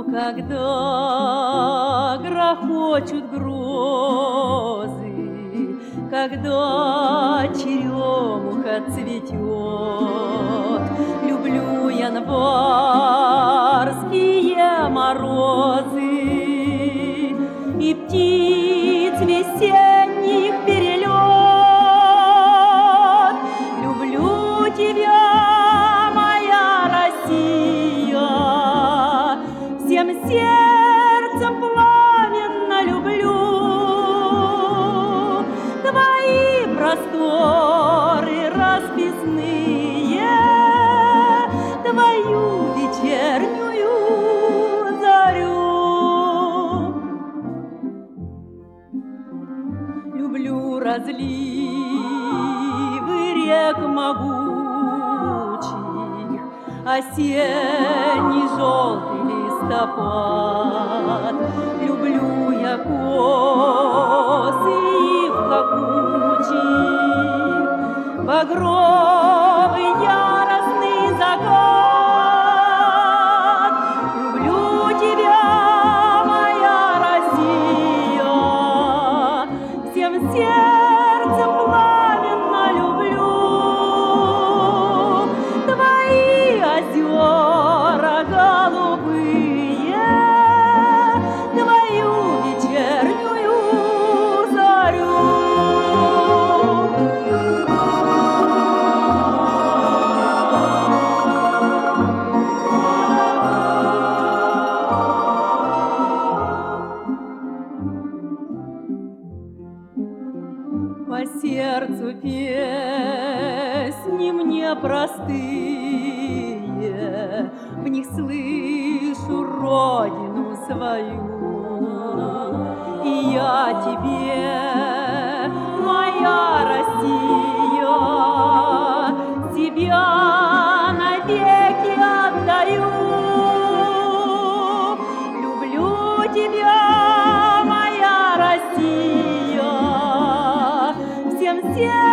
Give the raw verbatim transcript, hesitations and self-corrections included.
Когда грохочут грозы, когда черемуха цветет, люблю январские морозы и птиц весенних перелет. Люблю тебя, моя Россия, всем сердцем пламенно люблю. Твои просторы расписные, твою вечернюю зарю. Люблю разливы рек могучих, осенний желтый листопад. Люблю я косы их плакучих, багровый яростный закат. Люблю тебя, моя Россия, всем сердцем пламенно люблю. Твои озера голубые, твою вечернюю зарю. По сердцу песни мне простые, в них слышу родину свою. И я тебе, моя Россия, себя навеки отдаю. Люблю тебя, моя Россия, всем сердцем